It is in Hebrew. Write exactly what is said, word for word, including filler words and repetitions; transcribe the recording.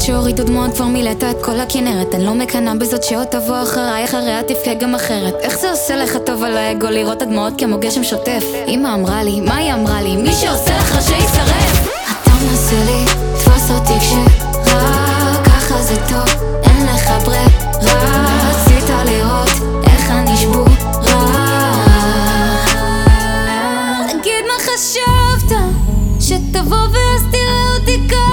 שהורידו דמעות כבר מילאת את כל הכנרת. אני לא מקנה בזאת שעוד תבוא אחריי, אחריה תבכה גם אחרת. איך זה עושה לך טוב על האגו לראות הדמעות כמו גשם שוטף? אמא אמרה לי, מה היא אמרה לי? מי שעושה לך שישרף. אתה מנסה לי, תפוס אותי כשרק ככה זה טוב, אין לך ברירה. רצית לראות איך אני שבורה. תגיד מה חשבת, שתבוא ואז תראה אותי ככה.